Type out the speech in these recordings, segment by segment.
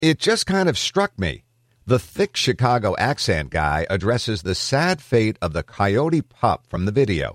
It just kind of struck me. The thick Chicago accent guy addresses the sad fate of the coyote pup from the video.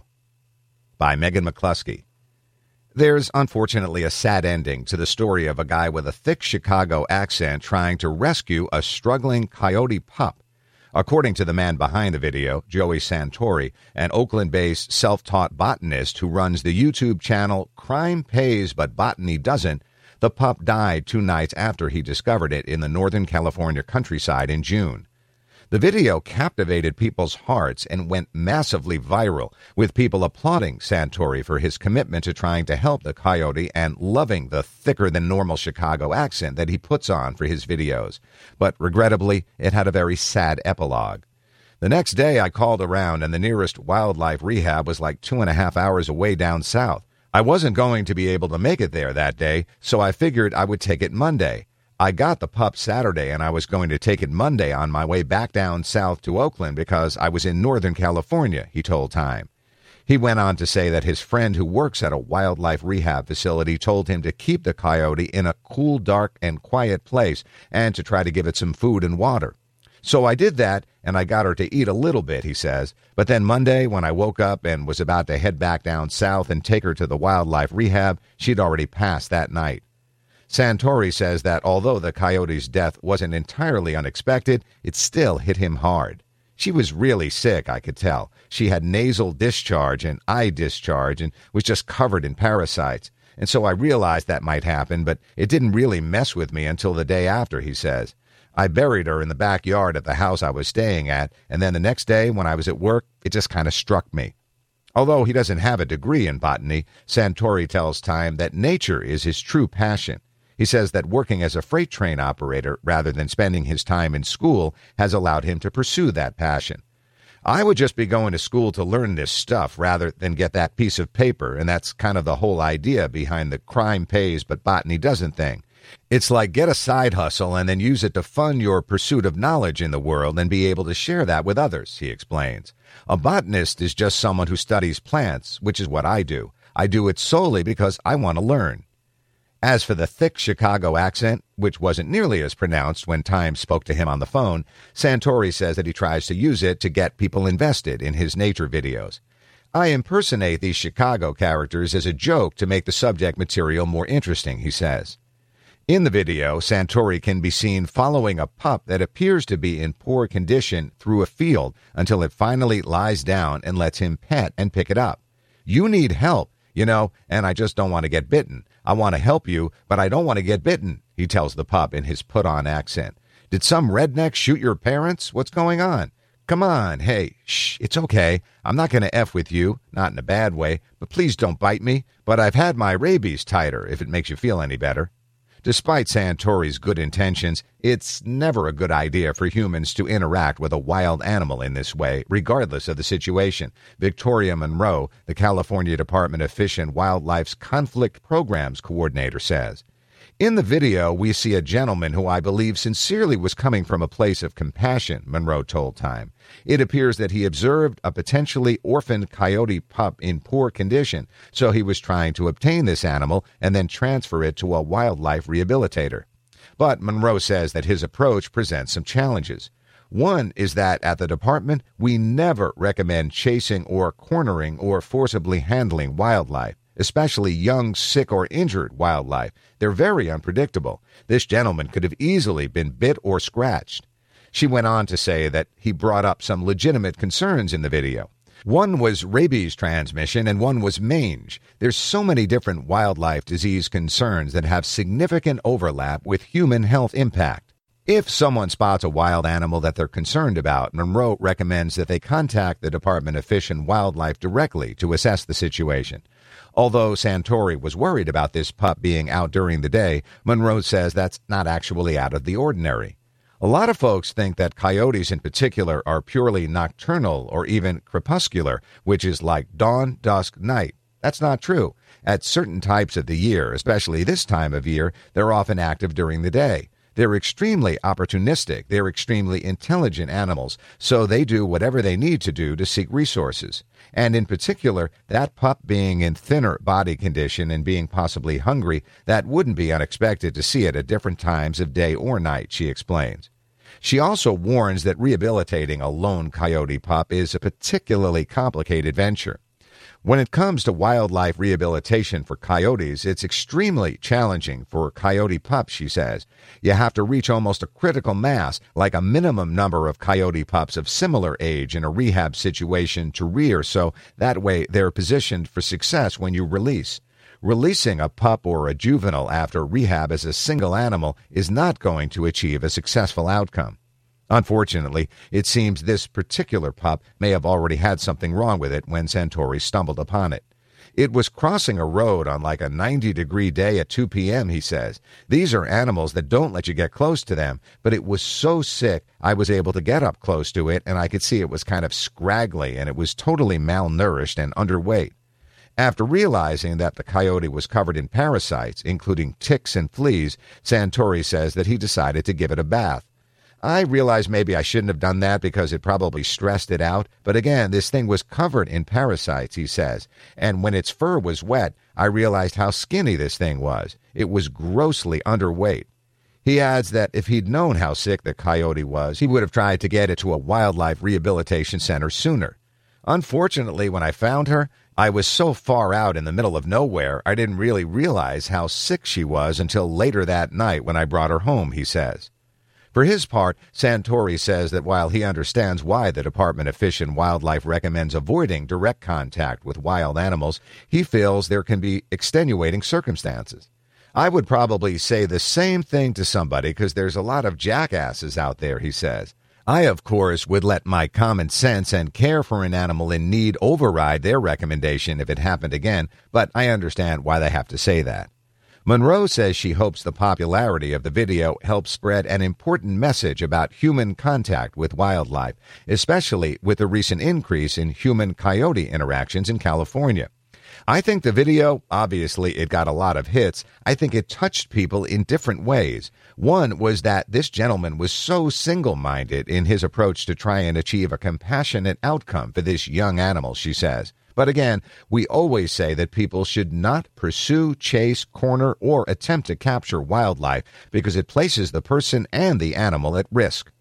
By Megan McCluskey. There's unfortunately a sad ending to the story of a guy with a thick Chicago accent trying to rescue a struggling coyote pup. According to the man behind the video, Joey Santori, an Oakland-based self-taught botanist who runs the YouTube channel Crime Pays But Botany Doesn't, the pup died 2 nights after he discovered it in the Northern California countryside in June. The video captivated people's hearts and went massively viral, with people applauding Santori for his commitment to trying to help the coyote and loving the thicker-than-normal Chicago accent that he puts on for his videos. But regrettably, it had a very sad epilogue. The next day, I called around, and the nearest wildlife rehab was like 2.5 hours away down south. I wasn't going to be able to make it there that day, so I figured I would take it Monday. I got the pup Saturday, and I was going to take it Monday on my way back down south to Oakland because I was in Northern California, he told Time. He went on to say that his friend who works at a wildlife rehab facility told him to keep the coyote in a cool, dark, and quiet place and to try to give it some food and water. So I did that, and I got her to eat a little bit, he says. But then Monday, when I woke up and was about to head back down south and take her to the wildlife rehab, she'd already passed that night. Santori says that although the coyote's death wasn't entirely unexpected, it still hit him hard. She was really sick, I could tell. She had nasal discharge and eye discharge and was just covered in parasites. And so I realized that might happen, but it didn't really mess with me until the day after, he says. I buried her in the backyard at the house I was staying at, and then the next day when I was at work, it just kind of struck me. Although he doesn't have a degree in botany, Santori tells Time that nature is his true passion. He says that working as a freight train operator rather than spending his time in school has allowed him to pursue that passion. I would just be going to school to learn this stuff rather than get that piece of paper, and that's kind of the whole idea behind the crime pays but botany doesn't thing. It's like get a side hustle and then use it to fund your pursuit of knowledge in the world and be able to share that with others, he explains. A botanist is just someone who studies plants, which is what I do. I do it solely because I want to learn. As for the thick Chicago accent, which wasn't nearly as pronounced when Time spoke to him on the phone, Santori says that he tries to use it to get people invested in his nature videos. I impersonate these Chicago characters as a joke to make the subject material more interesting, he says. In the video, Santori can be seen following a pup that appears to be in poor condition through a field until it finally lies down and lets him pet and pick it up. You need help, and I just don't want to get bitten. I want to help you, but I don't want to get bitten, he tells the pup in his put-on accent. Did some redneck shoot your parents? What's going on? Come on, hey, shh, it's okay. I'm not going to F with you, not in a bad way, but please don't bite me. But I've had my rabies titer, if it makes you feel any better. Despite Santori's good intentions, it's never a good idea for humans to interact with a wild animal in this way, regardless of the situation, Victoria Monroe, the California Department of Fish and Wildlife's Conflict Programs Coordinator, says. In the video, we see a gentleman who I believe sincerely was coming from a place of compassion, Monroe told Time. It appears that he observed a potentially orphaned coyote pup in poor condition, so he was trying to obtain this animal and then transfer it to a wildlife rehabilitator. But Monroe says that his approach presents some challenges. One is that at the department, we never recommend chasing or cornering or forcibly handling wildlife, especially young, sick, or injured wildlife. They're very unpredictable. This gentleman could have easily been bit or scratched. She went on to say that he brought up some legitimate concerns in the video. One was rabies transmission and one was mange. There's so many different wildlife disease concerns that have significant overlap with human health impact. If someone spots a wild animal that they're concerned about, Monroe recommends that they contact the Department of Fish and Wildlife directly to assess the situation. Although Santori was worried about this pup being out during the day, Monroe says that's not actually out of the ordinary. A lot of folks think that coyotes in particular are purely nocturnal or even crepuscular, which is like dawn, dusk, night. That's not true. At certain types of the year, especially this time of year, they're often active during the day. They're extremely opportunistic. They're extremely intelligent animals, so they do whatever they need to do to seek resources. And in particular, that pup being in thinner body condition and being possibly hungry, that wouldn't be unexpected to see it at different times of day or night, she explains. She also warns that rehabilitating a lone coyote pup is a particularly complicated venture. When it comes to wildlife rehabilitation for coyotes, it's extremely challenging for coyote pups, she says. You have to reach almost a critical mass, like a minimum number of coyote pups of similar age in a rehab situation to rear, so that way they're positioned for success when you release. Releasing a pup or a juvenile after rehab as a single animal is not going to achieve a successful outcome. Unfortunately, it seems this particular pup may have already had something wrong with it when Santori stumbled upon it. It was crossing a road on like a 90-degree day at 2 p.m., he says. These are animals that don't let you get close to them, but it was so sick I was able to get up close to it, and I could see it was kind of scraggly, and it was totally malnourished and underweight. After realizing that the coyote was covered in parasites, including ticks and fleas, Santori says that he decided to give it a bath. I realized maybe I shouldn't have done that because it probably stressed it out, but again, this thing was covered in parasites, he says, and when its fur was wet, I realized how skinny this thing was. It was grossly underweight. He adds that if he'd known how sick the coyote was, he would have tried to get it to a wildlife rehabilitation center sooner. Unfortunately, when I found her, I was so far out in the middle of nowhere, I didn't really realize how sick she was until later that night when I brought her home, he says. For his part, Santori says that while he understands why the Department of Fish and Wildlife recommends avoiding direct contact with wild animals, he feels there can be extenuating circumstances. I would probably say the same thing to somebody because there's a lot of jackasses out there, he says. I, of course, would let my common sense and care for an animal in need override their recommendation if it happened again, but I understand why they have to say that. Monroe says she hopes the popularity of the video helps spread an important message about human contact with wildlife, especially with the recent increase in human-coyote interactions in California. I think the video, obviously it got a lot of hits, I think it touched people in different ways. One was that this gentleman was so single-minded in his approach to try and achieve a compassionate outcome for this young animal, she says. But again, we always say that people should not pursue, chase, corner, or attempt to capture wildlife because it places the person and the animal at risk.